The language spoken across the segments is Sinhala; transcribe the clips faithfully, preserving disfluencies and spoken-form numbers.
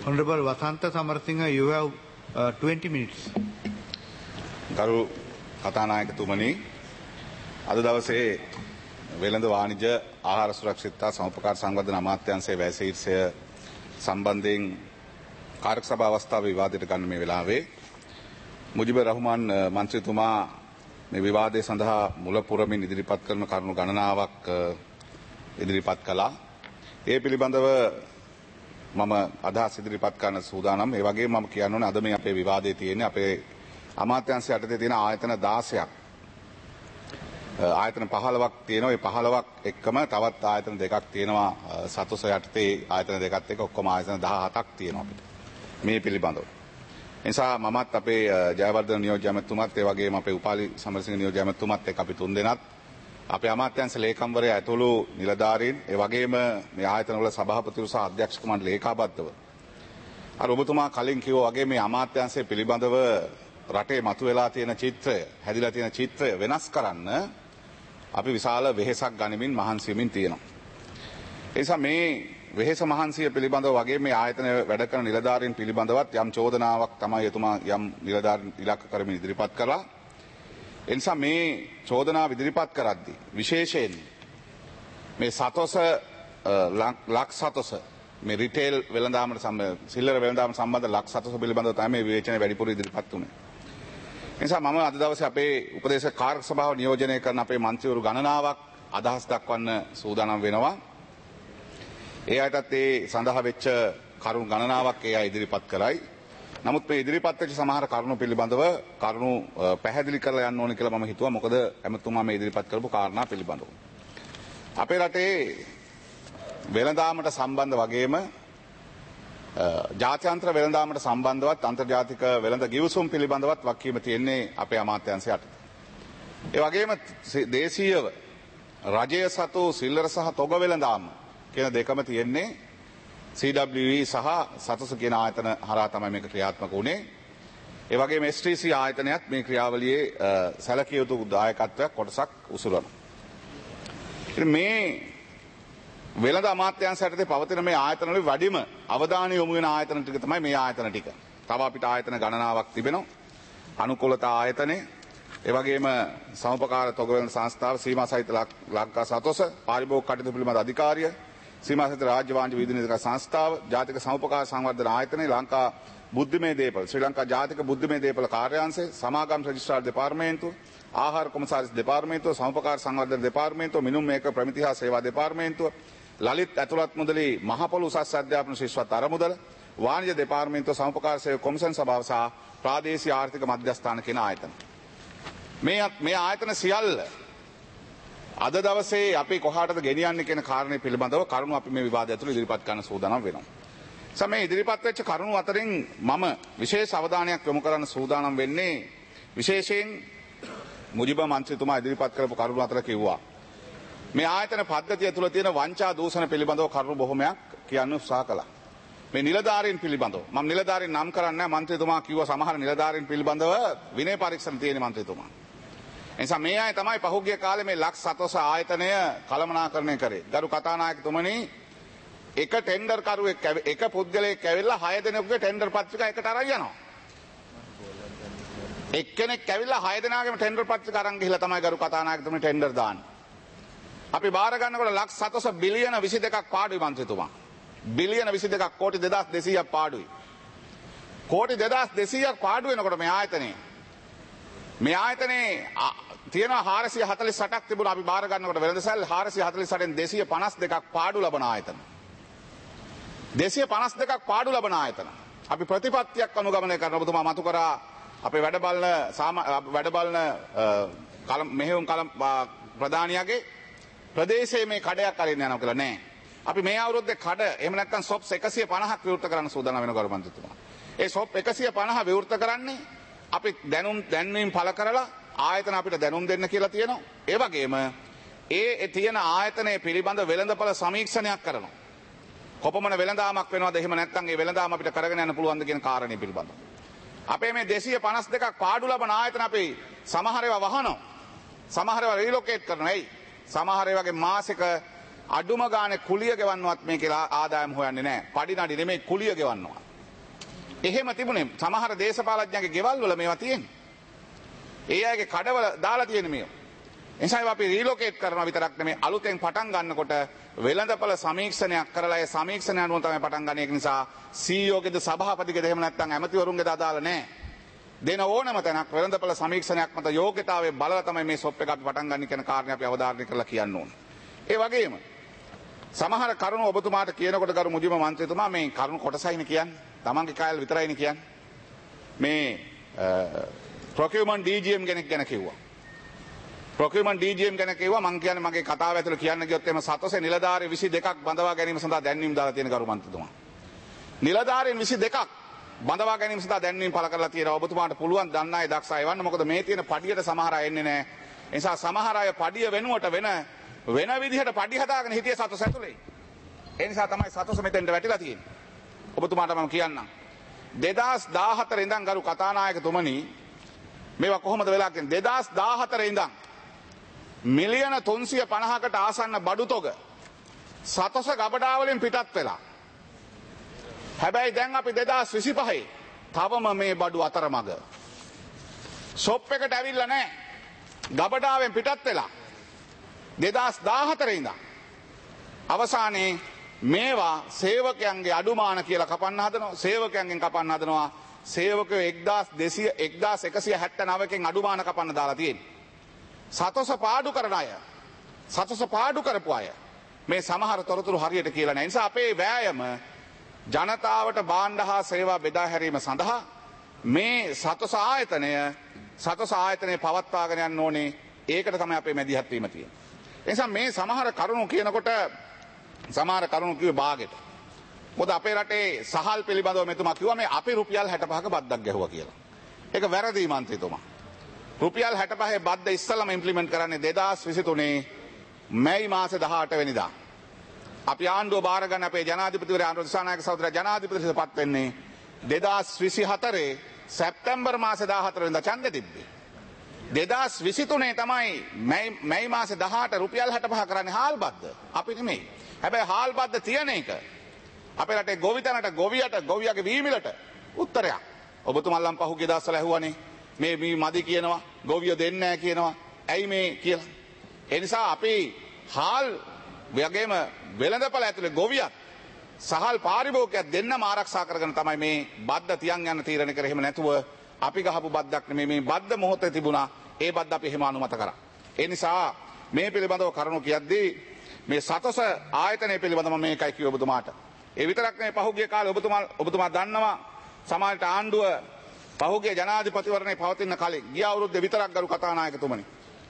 Honorable Vasantha Samarasinghe, you have uh, twenty minutes. ගරු කතානායකතුමනි, අද දවසේ වෙළඳ වාණිජ ආහාර සුරක්ෂිතතා සමුපකාර සංවර්ධන අමාත්‍යාංශයේ වැය ශීර්ෂය සම්බන්ධයෙන් කාර්ය සභා අවස්ථාවේ විවාදයට ගන්න මේ වෙලාවේ මුජිබුර් රහ්මාන් මන්ත්‍රීතුමා මේ විවාදය සඳහා මුල පුරමින් ඉදිරිපත් කරන කරුණු ගණනාවක් ඉදිරිපත් කළා. ඒ පිළිබඳව මම අදහස් ඉදිරිපත් කරන්න සූදානම්. ඒ වගේම මම කියන්න ඕනේ අද මේ අපේ විවාදයේ තියෙන්නේ අපේ අමාත්‍යාංශය යටතේ තියෙන ආයතන දාසයක්. ආයතන පහළොවක් තියෙනවා. ඒ පහළොවක් එක්කම තවත් ආයතන දෙකක් තියෙනවා. සතොස යටතේ ආයතන දෙකත් එක්ක ඔක්කොම ආයතන දහහතක් තියෙනවා අපිට. මේ පිළිබඳව. ඒ නිසා මමත් අපේ ජයවර්ධන නියෝජ්‍ය ඇමතුමත් ඒ වගේම අපේ උපාලි සමරසිංහ නියෝජ්‍ය ඇමතුමත් එක්ක අපි තුන් දෙනාත් අපේ අමාත්‍යාංශ ලේකම්වරයා ඇතුළු නිලධාරීන් ඒ වගේම මේ ආයතනවල සභාපතිවරු සහ අධ්‍යක්ෂක මණ්ඩල ඒකාබද්ධව අර ඔබතුමා කලින් කිව්වා වගේ මේ අමාත්‍යාංශය පිළිබඳව රටේ මතුවලා තියෙන චිත්‍රය, හැදිලා තියෙන චිත්‍රය වෙනස් කරන්න අපි විශාල වෙහෙසක් ගනිමින් මහන්සි වෙමින් තියෙනවා. ඒ නිසා මේ වෙහෙස මහන්සිය පිළිබඳව වගේ මේ ආයතන වැඩ කරන නිලධාරීන් පිළිබඳවත් යම් චෝදනාවක් තමයි එතුමා යම් නිලධාරීන් ඉලක්ක කරමින් ඉදිරිපත් කළා. ඒ නිසා මේ චෝදනාව ඉදිරිපත් කරද්දී විශේෂයෙන් මේ සතොස ලක් සතොස මේ රිටේල් වෙළඳාමට සම්බන්ධ සිල්ලර වෙළඳාම සම්බන්ධ ලක් සතොස පිළිබඳව තමයි මේ විවේචනය වැඩිපුර ඉදිරිපත් වුණේ. ඒ නිසා මම අද දවසේ අපේ උපදේශක කාර්ය සභාව නියෝජනය කරන අපේ මන්ත්‍රීවරු ගණනාවක් අදහස් දක්වන්න සූදානම් වෙනවා. ඒ අයටත් ඒ සඳහා වෙච්ච කරුණු ගණනාවක් ඒ අය ඉදිරිපත් කරයි. නමුත් මේ ඉදිරිපත් වෙච්ච සමහර කරුණු පිළිබඳව කරුණු පැහැදිලි කරලා යන්න ඕනේ කියලා මම හිතුවා. මොකද එමෙතුමා මේ ඉදිරිපත් කරපු කාරණා පිළිබඳව. අපේ රටේ වෙළඳාමට සම්බන්ධ වගේම ජාත්‍යන්තර වෙළඳාමට සම්බන්ධවත් අන්තර්ජාතික වෙළඳ ගිවිසුම් පිළිබඳවත් වගකීම තියෙන්නේ අපේ අමාත්‍යාංශයට. ඒ වගේම දේශීයව රජය සතු සිල්ලර සහ තොග වෙළඳාම කියන දෙකම තියෙන්නේ සී ඩබ්ලිව් ඊ සහ සතොස කියන ආයතන හරහා තමයි මේක ක්‍රියාත්මක වුණේ. ඒ වගේම එස් ටී සී ආයතනයත් මේ ක්‍රියාවලියේ සැලකිය යුතු දායකත්වයක් කොටසක් උසුලනවා. ඉතින් මේ වෙළඳ අමාත්‍යාංශ යටතේ පවතින මේ ආයතන වල වැඩිම අවධානය යොමු වෙන ආයතන ටික තමයි මේ ආයතන ටික. තව අපිට ආයතන ගණනාවක් තිබෙනවා. අනුකූලතා ආයතනය, ඒ වගේම සමුපකාර තොග වෙළඳ සංස්ථාව, සීමා සහිත ලංකා සතොස, පාරිභෝගික කටයුතු පිළිබඳ අධිකාරිය, සීමා සහිත රාජ්‍ය වාණිජ්‍ය විදුලි සංස්ථාව, ජාතික සමුපකාර සංවර්ධන ආයතනය, ලංකා බුද්ධිමය දේපළ, ශ්‍රී ලංකා ජාතික බුද්ධිමය දේපළ කාර්යාංශය, සමාගම් රෙජිස්ට්‍රාර් දෙපාර්තමේන්තුව, ආහාර කොමසාරිස් දෙපාර්තමේන්තුව, සමුපකාර සංවර්ධන දෙපාර්තමේන්තුව, මිනුම් මේක ප්‍රමිති හා සේවා දෙපාර්තමේන්තුව, ලලිත් ඇතුළත් මුදලී මහපොළු උසස් අධ්‍යාපන ශිෂ්‍යත්ව අරමුදල, වාණිජ්‍ය දෙපාර්තමේන්තුව, සමුපකාර සේවා කොමිෂන් සභාව සහ ප්‍රාදේශීය ආර්ථික මධ්‍යස්ථාන කියන ආයතන. මේ මේ ආයතන සියල්ල අද දවසේ අපි කොහාටද ගෙනියන්නේ කියන කාරණේ පිළිබඳව කරුණු අපි මේ විවාදය ඇතුළේ ඉදිරිපත් කරන්න සූදානම් වෙනවා. සමේ ඉදිරිපත් වෙච්ච කරුණු අතරින් මම විශේෂ අවධානයක් යොමු කරන්න සූදානම් වෙන්නේ විශේෂයෙන් මුජිබ මන්ත්‍රීතුමා ඉදිරිපත් කරපු කරුණු අතර කිව්වා. මේ ආයතන පද්ධතිය තුළ තියෙන වංචා දූෂණ පිළිබඳව කරුණු බොහොමයක් කියන්න උත්සාහ කළා. මේ නිලධාරීන් පිළිබඳව මම නිලධාරීන් නම් කරන්නේ නැහැ. මන්ත්‍රීතුමා කිව්වා සමහර නිලධාරීන් පිළිබඳව විනය පරීක්ෂණ තියෙන මන්ත්‍රීතුමා. එනිසා මේ අය තමයි පහුගිය කාලේ මේ ලක් සතොස ආයතනය කළමනාකරණය කරේ. ගරු කතානායකතුමනි, එක ටෙන්ඩර් කරුවෙක් එක පුද්ගලයෙක් ඇවිල්ලා හය දෙනෙකුගේ ටෙන්ඩර් පත්‍රිකා එකට අරන් යනවා. එක්කෙනෙක් ඇවිල්ලා හය දෙනාගේම ටෙන්ඩර් පත්‍රිකා අරන් ගිහිල්ලා තමයි ගරු කතානායකතුමනි ටෙන්ඩර් දාන්නේ. අපි බාර ගන්නකොට ලක් සතොස බිලියන විසි දෙකක් පාඩුයි මන්ත්‍රීතුමා. බිලියන විසි දෙකක් කෝටි දෙදාස් දෙසීයක් පාඩුයි. කෝටි දෙදාස් දෙසීයක් පාඩු වෙනකොට මේ ආයතනේ මේ ආයතනේ තියෙනවා හාරසිය හතළිස් අටක් තිබුණා. අපි බාර ගන්නකොට වෙළඳසැල් හාරසිය හතළිස් අටෙන් දෙසීය පනස් දෙකක් පාඩු ලබන ආයතන. දෙසීය පනස් දෙකක් පාඩු ලබන ආයතන. අපි ප්‍රතිපත්තියක් අනුගමනය කරන ඔබතුමා මතු කරා අපේ වැඩ බලන වැඩ බලන මෙහෙයුම් කලම් ප්‍රධානියාගේ ප්‍රදේශයේ මේ කඩයක් අරින්න යනවා කියලා නෑ. අපි මේ අවුරුද්දේ කඩ එහෙම නැත්නම් සොප්ස් එකසිය පනහක් විවෘත කරන්න සූදානම් වෙනවා ගරු මන්ත්‍රීතුමා. ඒ සොප් එකසිය පනහ විවෘත කරන්නේ අපි දැනුම් දැන්වීම් පළ කරලා ආයතන අපිට දැනුම් දෙන්න කියලා තියෙනවා. ඒ වගේම ඒ තියෙන ආයතනයේ පිළිබඳ වෙළඳපළ සමීක්ෂණයක් කරනවා. කොපමණ වෙළඳාමක් වෙනවද එහෙම නැත්නම් ඒ වෙළඳාම අපිට කරගෙන යන්න පුළුවන්ද කියන කාරණේ පිළිබඳව. අපේ මේ දෙසීය පනස් දෙකක් පාඩු ලබන ආයතන අපි සමහර ඒවා වහනවා. සමහර ඒවා රීලොකේට් කරනවා. එයි සමහර ඒවාගේ මාසික අඩුම ගානේ කුලිය ගෙවන්නවත් මේ කියලා ආදායම් හොයන්නේ නැහැ. පඩි නඩි නෙමෙයි කුලිය ගෙවන්නවා. එහෙම තිබුණේ සමහර දේශපාලඥයන්ගේ ගෙවල් වල මේවා තියෙන්නේ. ඒ අයගේ කඩවල දාලා තියෙන මේවා. එනිසා අපි රීලොකේට් කරනවා විතරක් නෙමෙයි අලුතෙන් පටන් ගන්නකොට වෙළඳපොළ සමීක්ෂණයක් කරලා ඒ සමීක්ෂණය අනුව තමයි පටන් ගන්න. ඒක නිසා සී ඊ ඕ ගෙද සභාපතිගෙද එහෙම නැත්නම් ඇමතිවරුන්ගෙද අදාළ නැහැ. දෙන ඕනම තැනක් වෙළඳපොළ සමීක්ෂණයක් මත යෝග්‍යතාවයේ බලලා තමයි මේ ෂොප් එක අපි පටන් ගන්න කියන කාරණේ අපි අවධාරණය කරලා කියන්න ඕනේ. ඒ වගේම සමහර කරුණු ඔබතුමාට කියනකොට ගරු මුජිම මන්ත්‍රීතුමා මේ කරුණු කොටසයිනේ කියන්නේ. තමන්ගේ කායල් විතරයිනේ කියන්නේ. මේ procurement ඩී ජී එම් කෙනෙක් ගැන කිව්වා. procurement ඩී ජී එම් ගැන කිව්වා මං කියන්නේ මගේ කතාව ඇතුළේ කියන්න ගියොත් එimhe සතොසේ නිලධාරී විසි දෙකක් බඳවා ගැනීම සඳහා දැන්වීම් දාලා තියෙන ගරු මන්ත්‍රීතුමා. නිලධාරීන් විසි දෙකක් බඳවා ගැනීම සඳහා දැන්වීම් පළ කරලා තියෙනවා. ඔබතුමාට පුළුවන් දන්න අය දක්ෂ අය වන්න. මොකද මේ තියෙන පඩියට සමහර අය එන්නේ නැහැ. ඒ නිසා සමහර අය පඩිය වෙනුවට වෙන වෙන විදිහට පඩි හදාගෙන හිටියේ සතොස ඇතුලේ. ඒ නිසා තමයි සතොස මෙතෙන්ට වැටිලා තියෙන්නේ. ඔබතුමාට මම කියන්නම්. දෙදාස් දාහතර ඉඳන් ගරු කතානායකතුමනි මේවා කොහොමද වෙලා කියන්නේ? දෙදාස් දාහතර ඉඳන් මිලියන තුන්සිය පනහකට ආසන්න බඩු තොග සතොස ගබඩා වලින් පිටත් වෙලා. හැබැයි දැන් අපි දෙදාස් විසිපහේ තවම මේ බඩු අතරමඟ ෂොප් එකට ඇවිල්ලා නැහැ. ගබඩාවෙන් පිටත් වෙලා. දෙදාස් දාහතර ඉඳන් අවසානයේ මේවා සේවකයන්ගේ අඩුමාන කියලා කපන්න හදනවා. සේවකයන්ගෙන් කපන්න හදනවා. සේවකයෝ එක්දාස් දෙසිය එක්දාස් එකසිය හැත්තෑනවයකින් අඩුමාන කපන්න දාලා තියෙන්නේ. සතොස පාඩු කරන අය, සතොස පාඩු කරපු අය මේ සමහර තොරතුරු හරියට කියලා නැහැ. නිසා අපේ වෑයම ජනතාවට භාණ්ඩ හා සේවා බෙදා හැරීම සඳහා මේ සතොස ආයතනය සතොස ආයතනය පවත්වාගෙන යන්න ඕනේ. ඒකට තමයි අපේ මැදිහත් වීම තියෙන්නේ. ඒ නිසා මේ සමහර කරුණු කියනකොට සමහර කරුණු කිව්වේ බාගෙට. මොකද අපේ රටේ සහල් පිළිබඳව මෙතුමා කිව්වා මේ අපි රුපියල් හැටපහක බද්දක් ගැහුවා කියලා. ඒක වැරදි මන්ත්‍රීතුමා. රුපියල් හැටපහේ බද්ද ඉස්සලම ඉම්ප්ලිමන්ට් කරන්නේ දෙදාස් විසිතුනේ මැයි මාසේ දහඅට වෙනිදා. අපි ආණ්ඩුව බාර ගන්න අපේ ජනාධිපතිවරයා ආණ්ඩුව දිසානායක සහෝදරයා ජනාධිපතිවරයාට පත් වෙන්නේ දෙදාස් විසිහතරේ සැප්තැම්බර් මාසේ දහහතර වෙනිදා ඡන්දෙ තිබ්බේ. දෙදාස් විසිතුනේ තමයි මැයි මාසේ දහඅට රුපියල් හැටපහ කරන්නේ හාල් බද්ද. අපි නෙමෙයි. හැබැයි හාල් බද්ද තියෙන එක අපේ රටේ ගොවිතැනට ගොවියට ගොවියගේ වීමිලට උත්තරයක්. ඔබතුමල්ලන් පහුගිය දවස්වල ඇහුවානේ මේ මේ මදි කියනවා ගොවියෝ දෙන්නේ නැහැ කියනවා. ඇයි මේ කියලා. ඒ නිසා අපි හාල් වගේම වෙළඳපළ ඇතුලේ ගොවියත් සහල් පාරිභෝගිකයත් දෙන්නම ආරක්ෂා කරගෙන තමයි මේ බද්ද තියන් යන තීරණය කර එහෙම නැතුව අපි ගහපු බද්දක් නෙමෙයි මේ බද්ද මොහොතේ තිබුණා. ඒ බද්ද අපි එහෙම අනුමත කරා. ඒ නිසා මේ පිළිබඳව කරුණු කියද්දී මේ සතොස ආයතනය පිළිබඳව මේකයි කිව්ව ඔබතුමාට. ඒ විතරක් නෙවෙයි පහුගිය කාලේ ඔබතුමා ඔබතුමා දන්නවා සමාජයට ආණ්ඩුව පහුගිය ජනාධිපතිවරණේ පවතින කලින් ගිය අවුරුද්දේ විතරක් ගරු කතානායකතුමනි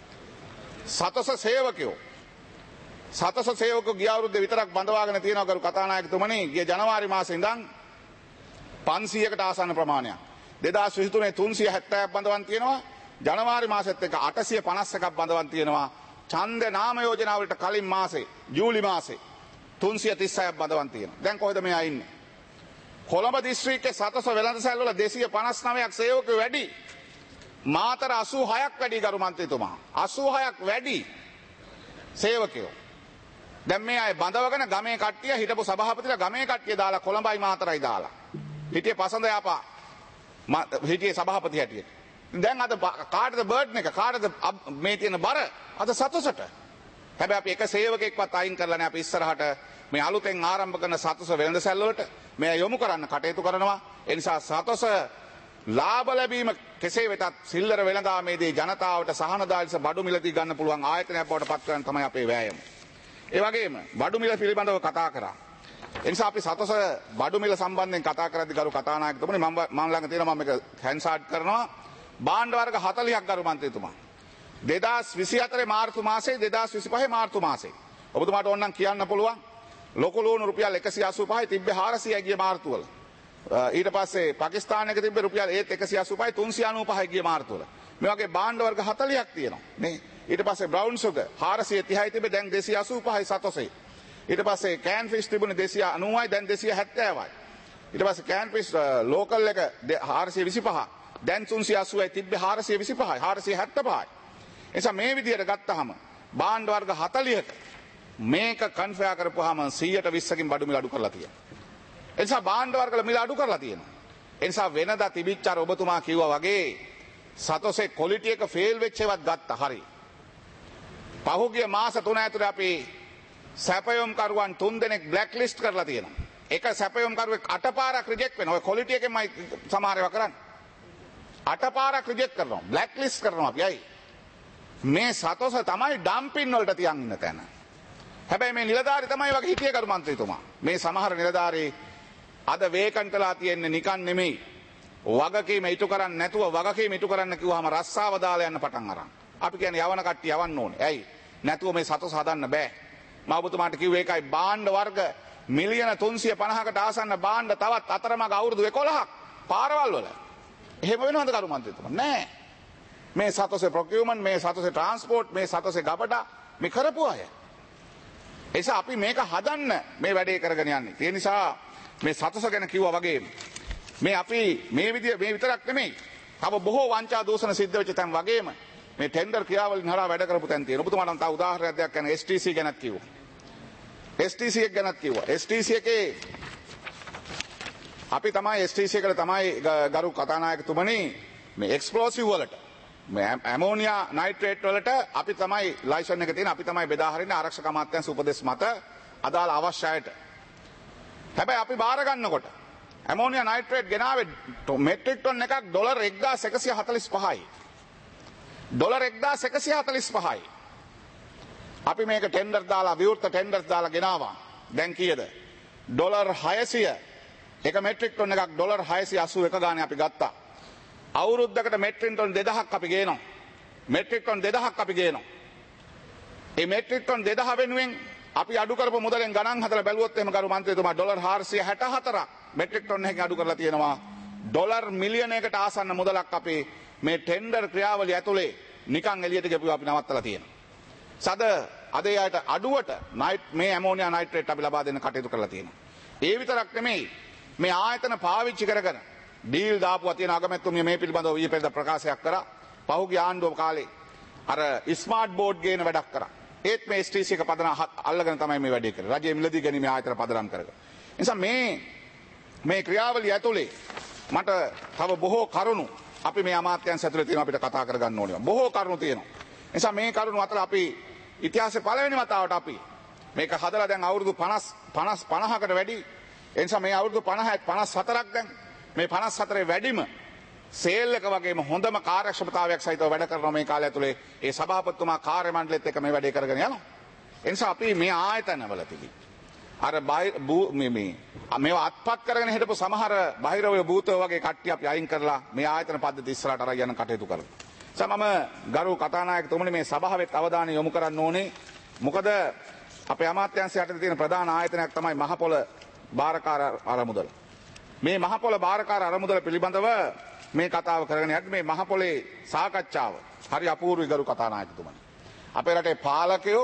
සතොස සේවකයෝ සතොස සේවකයෝ ගිය අවුරුද්දේ විතරක් බඳවාගෙන තියෙනවා ගරු කතානායකතුමනි ගිය ජනවාරි මාසේ ඉඳන් පන්සීයකට ආසන්න ප්‍රමාණයක් දෙදාස් විසිතුනේ තුන්සිය හැත්තෑවක් බඳවන් තියෙනවා ජනවාරි මාසෙත් එක අටසිය පනස් එකක් බඳවන් තියෙනවා ඡන්ද නාම යෝජනා වලට කලින් මාසේ ජූලි මාසේ තුන්සිය තිස්හයක් බඳවන් තියෙනවා. දැන් කොහෙද මෙයා ඉන්නේ? කොළඹ දිස්ත්‍රික්කයේ සතොස වෙළඳසැල් වල දෙසිය පනස් නවයක් සේවකයෝ වැඩි. මාතර අසූ හයක් වැඩි ගරු මන්ත්‍රීතුමා. අසූ හයක් වැඩි සේවකයෝ. දැන් මේ අය බඳවගෙන ගමේ කට්ටිය හිටපු සභාපතිලා ගමේ කට්ටිය දාලා කොළඹයි මාතරයි දාලා. හිටියේ පසඳ යාපා හිටියේ සභාපති හැටියට. දැන් අද කාටද බර්ඩ්න් එක කාටද මේ තියෙන බර අද සතොසට. හැබැයි අපි එක සේවකෙක්වත් අයින් කරලා නැහැ. අපි ඉස්සරහට මේ අලුතෙන් ආරම්භ කරන සතොස වෙළඳසැල් වලට මේ යොමු කරන්න කටයුතු කරනවා. ඒ නිසා සතොස ලාභ ලැබීම කෙසේ වෙතත් සිල්ලර වෙළඳාමේදී ජනතාවට සහනදායක බඩු මිලදී ගන්න පුළුවන් ආයතනයක් බවට පත් කරන්න තමයි අපේ වෑයම. ඒ වගේම බඩු මිල පිළිබඳව කතා කරා. ඒ නිසා අපි සතොස බඩු මිල සම්බන්ධයෙන් කතා කරද්දී ගරු කතානායකතුමනි මම මම ළඟ තියෙනවා මම මේක හැන්ඩ්සාඩ් කරනවා. භාණ්ඩ වර්ග හතළිහක් ගරු මන්ත්‍රීතුමා. දෙදාස් විසිහතරේ මාර්තු මාසේ දෙදාස් විසිපහේ මාර්තු මාසේ. ඔබතුමාට ඕනනම් කියන්න පුළුවන්. ලොකු ලුණු රුපියල් එකසිය අසූ පහයි තිබ්බේ හාරසියයි ගිය මාර්තු වල. ඊට පස්සේ පාකිස්තානයක තිබ්බේ රුපියල් ඒත් එකසිය අසූ පහයි තුන්සිය අනූ පහයි ගිය මාර්තු වල. මේ වගේ භාණ්ඩ වර්ග හතළිහක් තියෙනවා. නේ. ඊට පස්සේ බ්‍රවුන් සුගර් හාරසිය තිහයි තිබ්බේ දැන් දෙසිය අසූ පහයි සතොසේ. ඊට පස්සේ කෑන් ෆිෂ් තිබුණේ දෙසිය අනූවයි දැන් දෙසිය හැත්තෑවයි. ඊට පස්සේ කෑන් ෆිෂ් ලෝකල් එක හාරසිය විසිපහ දැන් තුන්සිය අසූවයි තිබ්බේ හාරසිය විසිපහයි හාරසිය හැත්තෑපහයි. එනිසා මේ විදිහට ගත්තාම භාණ්ඩ වර්ග හතළිහක මේක කන්ෆයර් කරපුවාම සීයට විස්සකින් බඩු මිල අඩු කරලා තියෙනවා. ඒ නිසා භාණ්ඩ වර්ග වල මිල අඩු කරලා තියෙනවා. ඒ නිසා වෙනදා තිබිච්ච අර ඔබතුමා කිව්වා වගේ සතොසේ ක්වොලිටි එක ෆේල් වෙච්ච ඒවත් ගත්තා. හරි. පහුගිය මාස තුන ඇතුළේ අපි සැපයුම් කරුවන් තුන් දෙනෙක් බ්ලැක් ලිස්ට් කරලා තියෙනවා. එක සැපයුම් කරුවෙක් අට පාරක් රිජෙක්ට් වෙනවා. ඔය ක්වොලිටි එකෙන්මයි සමහර ඒවා කරන්නේ. අට පාරක් රිජෙක්ට් කරනවා. බ්ලැක් ලිස්ට් කරනවා අපි. අයි. මේ සතොස තමයි ඩම්පින් වලට තියන් ඉන්න තැන. හැබැයි මේ නිලධාරි තමයි වගේ හිටියේ කරු මන්ත්‍රීතුමා. මේ සමහර නිලධාරී අද වේකන්ටලා තියෙන්නේ නිකන් නෙමෙයි. වගකීම ඉටු කරන්නේ නැතුව වගකීම ඉටු කරන්න කිව්වහම රස්සාව දාලා යන්න පටන් අරන්. අපි කියන්නේ යවන කට්ටිය යවන්න ඕනේ. ඇයි? නැතුව මේ සතොස හදන්න බෑ. මම ඔබතුමාට කිව්වේ ඒකයි භාණ්ඩ වර්ග මිලියන තුන්සිය පනහකට ආසන්න භාණ්ඩ තවත් අතරමඟ අවුරුදු එකොළහක් පාරවල් වල. එහෙම වෙනවද කරු මන්ත්‍රීතුමා? නෑ. මේ සතොසේ ප්‍රොකියුමන්ට්, මේ සතොසේ ට්‍රාන්ස්පෝර්ට්, මේ සතොසේ ගබඩා මේ කරපු අය. එසා අපි මේක හදන්න මේ වැඩේ කරගෙන යන්නේ. ඒ නිසා මේ සතොස ගැන කිව්වා වගේ මේ අපි මේ විදිය මේ විතරක් නෙමෙයි. තව බොහෝ වංචා දූෂණ සිද්ධ වෙච්ච තැන් වගේම මේ ටෙන්ඩර් ක්‍රියාවලින් හරහා වැඩ කරපු තැන් තියෙනවා. ඔබතුමාට තව උදාහරණයක් දෙයක් කියන්නේ එස් ටී සී ගැනත් කිව්වා. එස් ටී සී එක ගැනත් කිව්වා. එස් ටී සී එකේ අපි තමයි එස් ටී සී එකට තමයි ගරු කතානායකතුමනි මේ එක්ස්ප්ලෝසිව් වලට මේ ඇමෝනියා නයිට්‍රේට් වලට අපි තමයි ලයිසන් එක තියෙන අපි තමයි බෙදා හරින්නේ ආරක්ෂක අමාත්‍යාංශ උපදෙස් මත අදාළ අවශ්‍ය අයට. හැබැයි අපි බාර ගන්නකොට ඇමෝනියා නයිට්‍රේට් ගෙනාවේ මෙට්‍රික් ටන් එකක් ඩොලර් එක්දාස් එකසිය හතළිස් පහයි. ඩොලර් එක්දාස් එකසිය හතළිස් පහයි. අපි මේක ටෙන්ඩර් දාලා විවෘත ටෙන්ඩර්ස් දාලා ගෙනාවා. දැන් කීයද? ඩොලර් හයසිය. එක මෙට්‍රික් ටන් එකක් ඩොලර් හයසිය අසූ එක ගානේ අපි ගත්තා. අවුරුද්දකට මෙට්‍රික් ටන් දෙදහක් අපි ගේනවා. මෙට්‍රික් ටන් දෙදහක් අපි ගේනවා. ඒ මෙට්‍රික් ටන් දෙදහ වෙනුවෙන් අපි අඩු කරපු මුදලෙන් ගණන් හදලා බැලුවොත් එහෙම කරු මන්ත්‍රීතුමා ඩොලර් හාරසිය හැට හතරක් මෙට්‍රික් ටන් එකකින් අඩු කරලා තියෙනවා. ඩොලර් මිලියනයකට ආසන්න මුදලක් අපි මේ ටෙන්ඩර් ක්‍රියාවලිය ඇතුලේ නිකන් එළියට ගෙපුවා අපි නවත්තලා තියෙනවා. සද අද යායට අඩුවට නයිට් මේ ඇමෝනියා නයිට්‍රේට් අපි ලබා දෙන්න කටයුතු කරලා තියෙනවා. ඒ විතරක් නෙමෙයි මේ ආයතන පාවිච්චි කරගෙන ඩීල් දාපුවා තියෙන අගමැතිතුමිය මේ පිළිබඳව ඊයේ පෙරේද ප්‍රකාශයක් කරා. පහුගිය ආණ්ඩුව කාලේ අර ස්මාර්ට් බෝඩ් ගේන වැඩක් කරා. ඒත් මේ එස් ටී සී එක පදනම් අල්ලගෙන තමයි මේ වැඩේ කරේ. රජයේ මිලදී ගැනීම ආයතන පදනම් කරගෙන. නිසා මේ මේ ක්‍රියාවලිය ඇතුලේ මට තව බොහෝ කරුණු අපි මේ අමාත්‍යාංශ ඇතුලේ තියෙනවා අපිට කතා කරගන්න ඕනේ. බොහෝ කරුණු තියෙනවා. නිසා මේ කරුණු අතර අපි ඉතිහාසයේ පළවෙනි වතාවට අපි මේක හදලා දැන් අවුරුදු පනස් පනස් පනහකට වැඩි. ඒ නිසා මේ අවුරුදු පනහ පනස් හතරක් දැන් මේ පනස් හතරේ වැඩිම සේල් එක වගේම හොඳම කාර්යක්ෂමතාවයක් සහිතව වැඩ කරන මේ කාලය ඇතුලේ ඒ සභාපතිතුමා කාර්ය මණ්ඩලෙත් එක්ක මේ වැඩේ කරගෙන යනවා. ඒ නිසා අපි මේ ආයතනවල තිබි අර මේ මේ මේවා අත්පත් කරගෙන හිටපු සමහර බාහිරව භූතව වගේ කට්ටිය අපි අයින් කරලා මේ ආයතන පද්ධතිය ඉස්සරහට අරගෙන යන කටයුතු කරමු. සමම ගරු කතානායකතුමනි මේ සභාවෙත් අවධානය යොමු කරන්න ඕනේ. මොකද අපේ අමාත්‍යාංශය යටතේ තියෙන ප්‍රධාන ආයතනයක් තමයි මහපොළ බාරකාර අරමුදල. මේ මහපොළ බාරකාර අරමුදල පිළිබඳව මේ කතාව කරගෙන යද්දී මේ මහපොළේ සාකච්ඡාව හරි අපූර්වයි ගරු කතානායකතුමනි. අපේ රටේ පාලකයෝ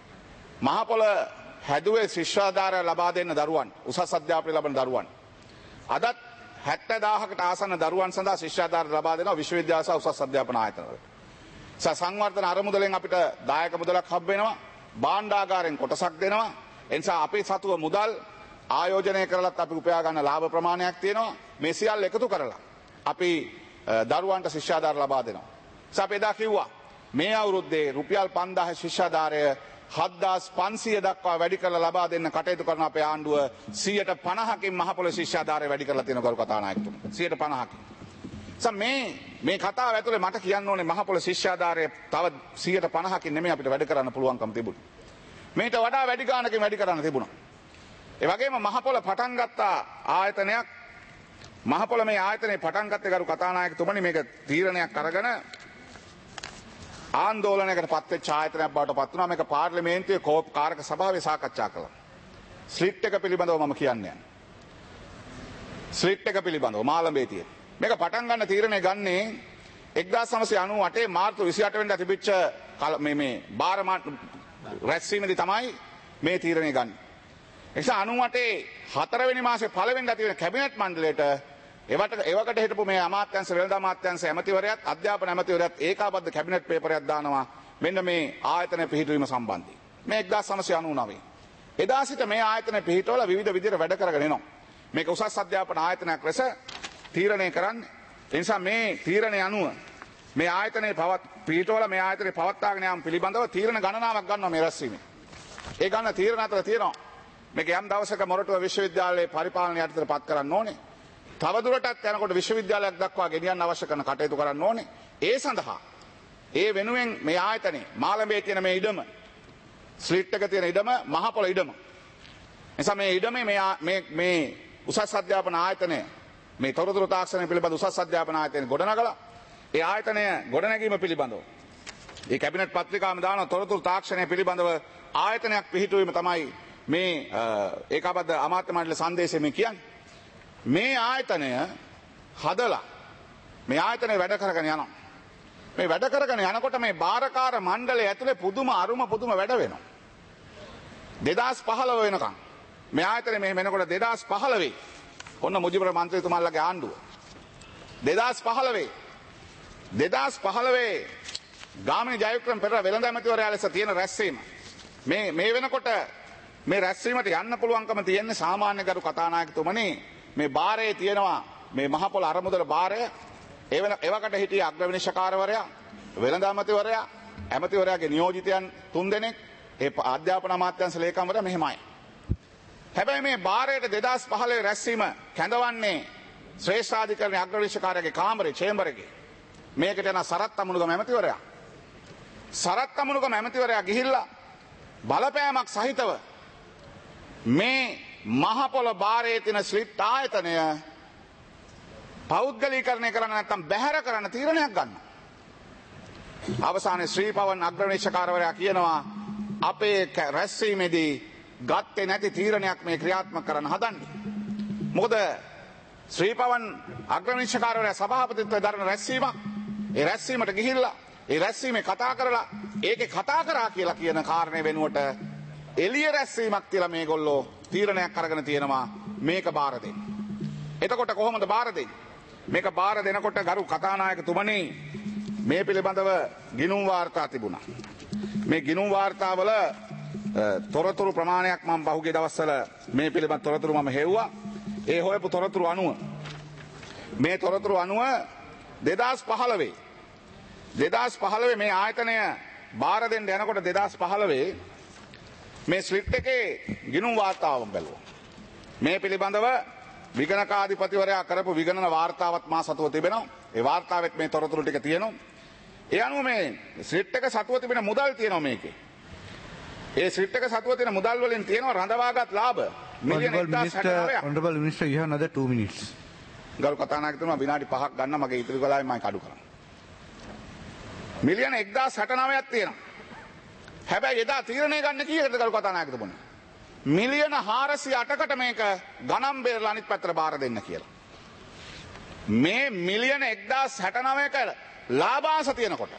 මහපොළ හැදුවේ ශිෂ්‍යාධාරය ලබා දෙන්න දරුවන් උසස් අධ්‍යාපනය ලබන දරුවන්. අදත් හැත්තෑ දාහකට ආසන්න දරුවන් සඳහා ශිෂ්‍යාධාර ලබා දෙනවා විශ්වවිද්‍යාල සහ උසස් අධ්‍යාපන ආයතනවලට. සංවර්ධන අරමුදලෙන් අපිට දායක මුදලක් හම්බ වෙනවා. භාණ්ඩාගාරයෙන් කොටසක් දෙනවා. ඒ නිසා අපේ සතුව මුදල් ආයෝජනය කරලත් අපි උපයා ගන්න ලාභ ප්‍රමාණයක් තියෙනවා. මේ සියල්ල එකතු කරලා අපි දරුවන්ට ශිෂ්‍යාධාර ලබා දෙනවා. ඒ අපි එදා කිව්වා මේ අවුරුද්දේ රුපියල් පන්දාහ ශිෂ්‍යාධාරය හත්දාස් පන්සිය දක්වා වැඩි කරලා ලබා දෙන්න කටයුතු කරන අපේ ආණ්ඩුව සියයට පනහකින් මහපොළ ශිෂ්‍යාධාරය වැඩි කරලා තියෙන ගරු කතානායකතුමා. සියයට පනහකින්. සම මේ මේ කතාව ඇතුලේ මට කියන්න ඕනේ මහපොළ ශිෂ්‍යාධාරය තව සියයට පනහකින් නෙමෙයි අපිට වැඩ කරන්න පුළුවන්කම තිබුණා. මේට වඩා වැඩි ගාණකින් වැඩි කරන්න තිබුණා. ඒ වගේම මහපොළ පටන් ගත්ත ආයතනයක් මහපොළ මේ ආයතනයේ පටන් ගත්තේ ගරු කතානායකතුමනි මේක තීරණයක් අරගෙන ආන්දෝලනයකට පත්වෙච්ච ආයතනයක් බවට පත් වුණා. මේක පාර්ලිමේන්තුවේ කෝප් කාරක සභාවේ සාකච්ඡා කළා. ස්ලිට් එක පිළිබඳව මම කියන්නේ. ස්ලිට් එක පිළිබඳව මාළඹේ තියෙන. මේක පටන් ගන්න තීරණය ගන්නේ එක්දාස් නවසිය අනූ අටේ මාර්තු විසිඅට වෙනිදා තිබිච්ච මේ මේ බාර රැස්වීමේදී තමයි මේ තීරණය ගන්න. ඒ නිසා අනූ අටේ හතරවෙනි මාසේ පළවෙනිදා තියෙන කැබිනට් මණ්ඩලයට එවට එවකට හිටපු මේ අමාත්‍යාංශ වෙළඳ අමාත්‍යාංශ ඇමතිවරයාත් අධ්‍යාපන ඇමතිවරයාත් ඒකාබද්ධ කැබිනට් පේපරයක් දානවා මෙන්න මේ ආයතන පිහිටුවීම සම්බන්ධයෙන්. මේ එක්දාස් නවසිය අනූ නවයේ. එදා සිට මේ ආයතන පිහිටවල විවිධ විදිහට වැඩ කරගෙන එනවා. මේක උසස් අධ්‍යාපන ආයතනයක් ලෙස තීරණය කරන්නේ. ඒ නිසා මේ තීරණය අනුව මේ ආයතනයේ පවත් පිටවල මේ ආයතනයේ පවත්වාගෙන යාම පිළිබඳව තීරණ ගණනාවක් ගන්නවා මේ රැස්වීමේ. ඒ ගන්න තීරණ අතර තියෙනවා මේක යම් දවසක මොරටුව විශ්වවිද්‍යාලයේ පරිපාලන යටතට පත් කරන්න ඕනේ. තවදුරටත් යනකොට විශ්වවිද්‍යාලයක් දක්වා ගෙනියන්න අවශ්‍ය කරන කටයුතු කරන්න ඕනේ. ඒ සඳහා ඒ වෙනුවෙන් මේ ආයතනයේ මාළඹේ තියෙන මේ ඉඩම ස්ලිට් එක තියෙන ඉඩම මහ පොළ ඉඩම. එනිසා මේ ඉඩමේ මේ මේ මේ උසස් අධ්‍යාපන ආයතනය මේ තොරතුරු තාක්ෂණය පිළිබඳ උසස් අධ්‍යාපන ආයතනය ගොඩනගලා ඒ ආයතනය ගොඩනැගීම පිළිබඳව ඒ කැබිනට් පත්‍රිකාවම දාන තොරතුරු තාක්ෂණය පිළිබඳව ආයතනයක් පිහිටුවීම තමයි මේ ඒකාබද්ධ අමාත්‍ය මණ්ඩල සංදේශය මේ කියන්නේ. මේ ආයතනය හදලා මේ ආයතනය වැඩ කරගෙන යනවා. මේ වැඩ කරගෙන යනකොට මේ බාරකාර මණ්ඩලය ඇතුලේ පුදුම අරුම පුදුම වැඩ වෙනවා. දෙදාස් පහළොව වෙනකම් මේ ආයතනය මෙහෙම වෙනකොට දෙදාස් පහළොව ඔන්න මුජිබුර මන්ත්‍රීතුමාලගේ ආණ්ඩුව. දෙදාස් පහළොව දෙදාස් පහළොව ගාමිණී ජයවික්‍රම පෙරේරා වෙළඳ ඇමතිවරයා ලෙස තියෙන රැස්වීම මේ මේ වෙනකොට මේ රැස්වීමට යන්න පුළුවන්කම තියෙන්නේ සාමාන්‍ය ගරු කතානායකතුමනි මේ බාරයේ තියෙනවා මේ මහ පොළ අරමුදල බාරය ඒ වෙන එවකට හිටිය අග්‍රවිනිශ්චකාරවරයා වෙළඳ ඇමතිවරයා ඇමතිවරයාගේ නියෝජිතයන් තුන් දෙනෙක් ඒ අධ්‍යාපන අමාත්‍යාංශ ලේකම්වරයා මෙහෙමයි. හැබැයි මේ බාරයට දෙදාස් පහළොව රැස්වීම කැඳවන්නේ ශ්‍රේෂ්ඨාධිකරණයේ අග්‍රවිනිශ්චකාරයාගේ කාමරේ චේම්බර් එකේ. මේකට යන සරත් අමුණුගම ඇමතිවරයා සරත් අමුණුගම ඇමතිවරයා ගිහිල්ලා බලපෑමක් සහිතව මේ මහ පොළ බාරයේ තියෙන ස්ලිට් ආයතනය පෞද්ගලීකරණය කරන්න නැත්නම් බැහැර කරන්න තීරණයක් ගන්නවා. අවසානයේ ශ්‍රී පවන් අග්‍රවිනිශ්චකාරවරයා කියනවා අපේ රැස්වීමේදී ගත්තේ නැති තීරණයක් මේ ක්‍රියාත්මක කරන්න හදන්නේ. මොකද ශ්‍රී පවන් අග්‍රවිනිශ්චකාරවරයා සභාපතිත්වයේ දරන රැස්වීමක් ඒ රැස්වීමට ගිහිල්ලා ඒ රැස්වීමේ කතා කරලා ඒකේ කතා කරා කියලා කියන කාරණේ වෙනුවට එළිය රැස්වීමක් කියලා මේගොල්ලෝ තීරණයක් අරගෙන තියෙනවා මේක බාර දෙන්න. එතකොට කොහොමද බාර දෙන්නේ? මේක බාර දෙනකොට ගරු කතානායකතුමනි මේ පිළිබඳව ගිණුම් වාර්තා තිබුණා. මේ ගිණුම් වාර්තාවල තොරතුරු ප්‍රමාණයක් මම පහුගිය දවස්වල මේ පිළිබඳ තොරතුරු මම හෙව්වා. ඒ හොයපු තොරතුරු අනුව මේ තොරතුරු අනුව දෙදාස් පහළොව දෙදාස් පහළොව මේ ආයතනය බාර දෙන්න යනකොට දෙදාස් පහළොව මේ ස්ලිට් එකේ ගිණුම් වාර්තාවම බැලුවා. මේ පිළිබඳව විගණකාධිපතිවරයා කරපු විගණන වාර්තාවත් මා සතුව තිබෙනවා. ඒ වාර්තාවෙත් මේ තොරතුරු ටික තියෙනවා. ඒ අනුව මේ ස්ලිට් එක සතුව තිබෙන මුදල් තියෙනවා මේකේ. ඒ ස්ලිට් එක සතුව තියෙන මුදල් වලින් තියෙනවා රඳවාගත් ලාභ මිලියන එක්දාස් හැටනවයක්. Honorable Minister, you have another two minutes. ගරු කතානායකතුමා විනාඩි පහක් ගන්න මගේ ඉතිරි වෙලාවෙන් මම කඩු කරනවා. මිලියන එක්දාස් හැටනවයක් තියෙනවා. හැබැයි එදා තීරණය ගන්න කීයකටද ගරු කතානායකතුමනි? මිලියන හාරසිය අටකට මේක ගණන් බේරලා අනිත් පැත්තට බාර දෙන්න කියලා. මේ මිලියන එක්දාස් හැටනවයක ලාභාංශ තියෙනකොට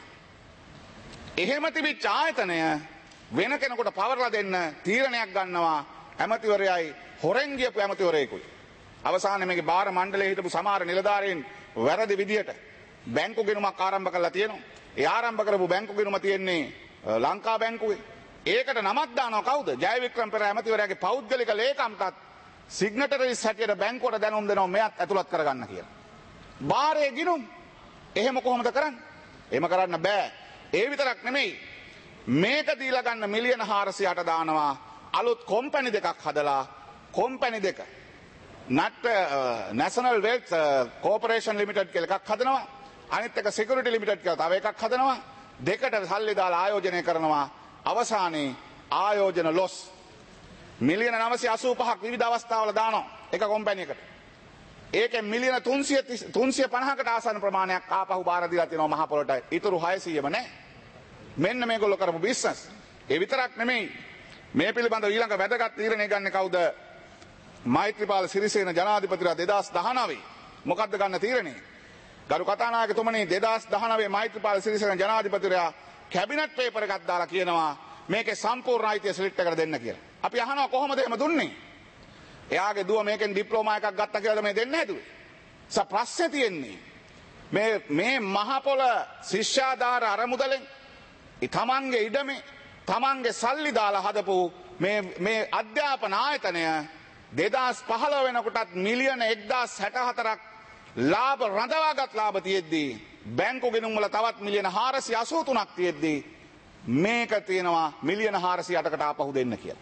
එහෙම තිබිච්ච ආයතනය වෙන කෙනෙකුට පවර්ලා දෙන්න තීරණයක් ගන්නවා ඇමතිවරයයි හොරෙන් ගියපු ඇමතිවරයෙකුයි. අවසානයේ මේකේ බාර මණ්ඩලයේ හිටපු සමහර නිලධාරීන් වැරදි විදියට බැංකු ගිණුමක් ආරම්භ කරලා තියෙනවා. ඒ ආරම්භ කරපු බැංකු ගිණුම තියෙන්නේ ලංකා බැංකුවේ. ඒකට නමක් දානවා කවුද? ජයවික්‍රම පෙරේරා ඇමතිවරයාගේ පෞද්ගලික ලේකම්ටත් සිග්නටරිස් හැටියට බැංකුවට දැනුම් දෙනවා මෙයත් ඇතුළත් කරගන්න කියලා. බාරයේ ගිණුම් එහෙම කොහොමද කරන්නේ? එහෙම කරන්න බෑ. ඒ විතරක් නෙමෙයි. මේක දීලා ගන්න මිලියන හාරසියට දානවා අලුත් කොම්පැනි දෙකක් හදලා කොම්පැනි දෙක නට් නැෂනල් වෙල්ත් කෝපරේෂන් ලිමිටඩ් කියලා එකක් හදනවා. අනිත් එක සිකියුරිටි ලිමිටඩ් කියලා තව එකක් හදනවා. දෙකට සල්ලි දාලා ආයෝජනය කරනවා. අවසානයේ ආයෝජන ලොස් මිලියන නවසිය අසූ පහක් විවිධ අවස්ථාවල දානවා එක කොම්පැනි එකට. ඒකෙන් මිලියන තුන්සිය පනහකට ආසන්න ප්‍රමාණයක් ආපහු බාර දීලා තියෙනවා මහ පොළට. ඊටු හයසීයම නැහැ. මෙන්න මේගොල්ලෝ කරපු බිස්නස්. ඒ විතරක් නෙමෙයි. මේ පිළිබඳව ඊළඟ වැදගත් තීරණය ගන්න කවුද? මෛත්‍රීපාල සිරිසේන ජනාධිපතිතුමා දෙදාස් දහනවය. මොකද්ද ගන්න තීරණය? ගරු කතානායකතුමනි දෙදාස් දහනවය මෛත්‍රීපාල සිරිසේන ජනාධිපතිතුමා කැබිනට් පේපර් එකක් දාලා කියනවා මේකේ සම්පූර්ණ අයිතිය ස්ලිට් එකට දෙන්න කියලා. අපි අහනවා කොහොමද එහෙම දුන්නේ? එයාගේ දුව මේකෙන් ඩිප්ලෝමා එකක් ගත්තා කියලාද මේ දෙන්න හැදුවේ? ස ප්‍රශ්නේ තියෙන්නේ මේ මේ මහ පොළ ශිෂ්‍යාධාර අරමුදලෙන් තමන්ගේ ඉඩමේ තමන්ගේ සල්ලි දාලා හදපු මේ මේ අධ්‍යාපන ආයතනය දෙදාස් පහළොව වෙනකොටත් මිලියන එක්දාස් හැට හතරක් ලාභ රඳවාගත් ලාභ තියෙද්දී බැංකු ගෙනුම් වල තවත් මිලියන හාරසිය අසූ තුනක් තියෙද්දී මේක තියෙනවා මිලියන හාරසිය අටකට ආපහු දෙන්න කියලා.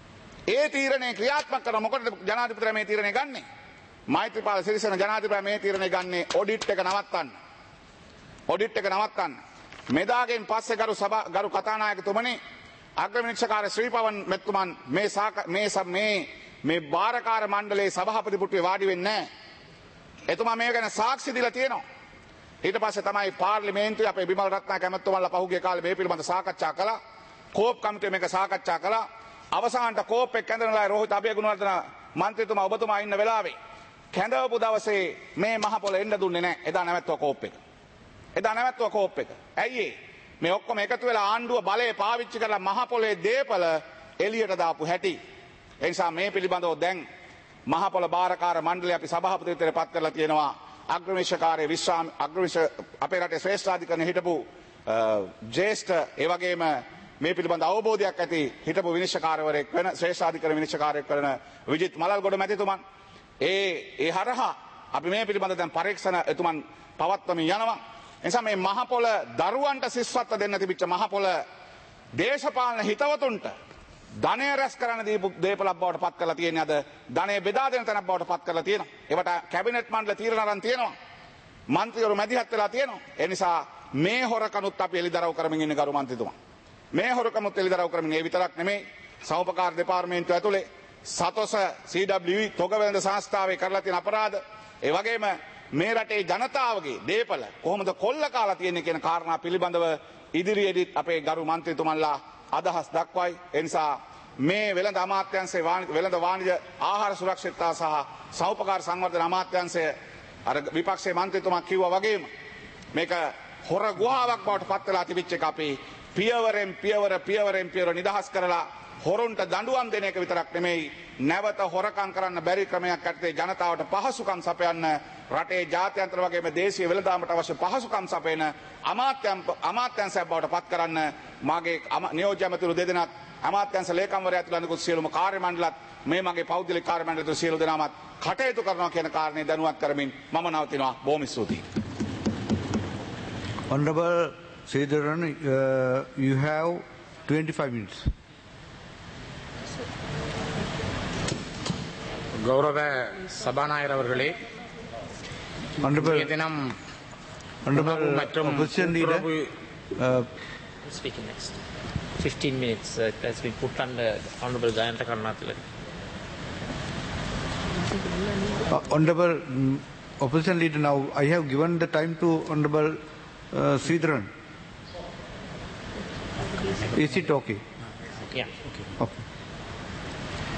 ඒ තීරණය ක්‍රියාත්මක කරන මොකටද ජනාධිපතිතුමා මේ තීරණය ගන්නේ? මෛත්‍රීපාල සිරිසේන ජනාධිපතිතුමා මේ තීරණය ගන්නේ ඔඩිට් එක නවත්තන්න. ඔඩිට් එක නවත්තන්න. මෙදාගෙන් පස්සේ ගරු සභා ගරු කතානායකතුමනි අග්‍රවිනිශ්චකාර ශ්‍රීපවන් මෙතුමන් මේ මේ මේ මේ භාරකාර මණ්ඩලයේ සභාපති පුටුවේ වාඩි වෙන්නේ නැහැ. එතුමා මේ ගැන සාක්ෂි දීලා තියෙනවා. ඊට පස්සේ තමයි පාර්ලිමේන්තුවේ අපේ බිමල් රත්නායක ඇමතුමන්ලා පහුගිය කාලේ මේ පිළිබඳ සාකච්ඡා කළා. කෝප් කමිටුවේ මේක සාකච්ඡා කළා. අවසානට කෝප් එක කැඳවනලා රෝහිත අබේගුණවර්ධන මන්ත්‍රීතුමා ඔබතුමා ඉන්න වෙලාවේ කැඳවපු දවසේ මේ මහ පොළ එන්න දුන්නේ නැහැ. එදා නැවැත්තුවා කෝප් එක. එදා නැවැත්තුවා කෝප් එක. ඇයි ඒ? මේ ඔක්කොම එකතු වෙලා ආණ්ඩුව බලය පාවිච්චි කරලා මහ පොළේ දේපල එළියට දාපු හැටි. ඒ නිසා මේ පිළිබඳව දැන් මහ පොළ භාරකාර මණ්ඩලය අපි සභාපතිත්වයට පත් කරලා තියෙනවා. අග්‍රවිනිශ්චකාරී විශ්‍රාම අග්‍රවිනිශ්ච අපේ රටේ ශ්‍රේෂ්ඨාධිකරණයේ හිටපු ජ්‍යෙෂ්ඨ ඒ වගේම මේ පිළිබඳ අවබෝධයක් ඇති හිටපු විනිශ්චකාරවරයෙක් වෙන ශ්‍රේෂ්ඨාධිකරණ විනිශ්චකාරයෙක් කරන විජිත් මලල්ගොඩ මැතිතුමන් ඒ ඒ හරහා අපි මේ පිළිබඳ දැන් පරීක්ෂණ එතුමන් පවත්වමින් යනවා. එනිසා මේ මහ පොළ දරුවන්ට සිස්වත්ව දෙන්න තිබිච්ච මහ පොළ දේශපාලන හිතවතුන්ට ධනය රැස් කරන්න දීපු දේපලක් බවට පත් කරලා තියෙන්නේ. අද ධනය බෙදා දෙන තැනක් බවට පත් කරලා තියෙනවා. ඒවට කැබිනට් මණ්ඩල තීරණ අරන් තියෙනවා. මන්ත්‍රීවරු මැදිහත් වෙලා තියෙනවා. ඒ නිසා මේ හොරකනුත් අපි එළිදරව් කරමින් ඉන්න ගරු මන්ත්‍රීතුමා. මේ හොරකමුත් එළිදරව් කරමින් ඒ විතරක් නෙමෙයි සෞපකාර දෙපාර්තමේන්තුව ඇතුලේ සතොස සී ඩබ්ලිව් ඊ තොගවැළඳ සංස්ථාවේ කරලා තියෙන අපරාධ ඒ වගේම මේ රටේ ජනතාවගේ දේපල කොහොමද කොල්ල කාලා තියෙන්නේ කියන කාරණා පිළිබඳව ඉදිරියේදී අපේ ගරු මන්ත්‍රීතුමන්ලා අදහස් දක්වයි. ඒ නිසා මේ වෙළඳ අමාත්‍යාංශයේ වෙළඳ වාණිජ ආහාර සුරක්ෂිතතාව සහ සෞපකාර සංවර්ධන අමාත්‍යාංශය අර විපක්ෂයේ මන්ත්‍රීතුමා කිව්වා වගේම මේක හොර ගුහාවක් බවට පත් වෙලා තිබිච්ච එක අපි පියවරෙන් පියවර පියවරෙන් පියවර නිදහස් කරලා හොරුන්ට දඬුවම් දෙන එක විතරක් නෙමෙයි නැවත හොරකම් කරන්න බැරි ක්‍රමයක් ඇත්තේ ජනතාවට පහසුකම් සපයන්න රටේ ජාත්‍යන්තර වගේම දේශීය වෙළඳාමට අවශ්‍ය පහසුකම් සපයන අමාත්‍යංශ අමාත්‍යංශයක් බවට පත් කරන්න මාගේ නියෝජ්‍ය ඇමතිවරු දෙදෙනාත් අමාත්‍යංශ ලේකම්වරයා ඇතුළු අනිකුත් සියලුම කාර්ය මණ්ඩලත් මේ මගේ පෞද්ගලික කාර්ය මණ්ඩලය සියලු දෙනාමත් කටයුතු කරනවා කියන කාරණේ දැනුවත් කරමින් මම නවතිනවා. බොහොම ස්තුතියි. Honorable Sridharan, uh, you have twenty-five minutes. கௌரவ சபாநாயகர் அவர்களே, Honorable, தினம் Honorable மற்றும் Opposition Leader, uh, Speaking next. fifteen minutes uh, has been put on the Honorable Jayanta Karnataka. uh, Honorable um, Opposition Leader, now I have given the time to Honorable uh, Sridharan. Is it okay? Yeah, okay. Okay.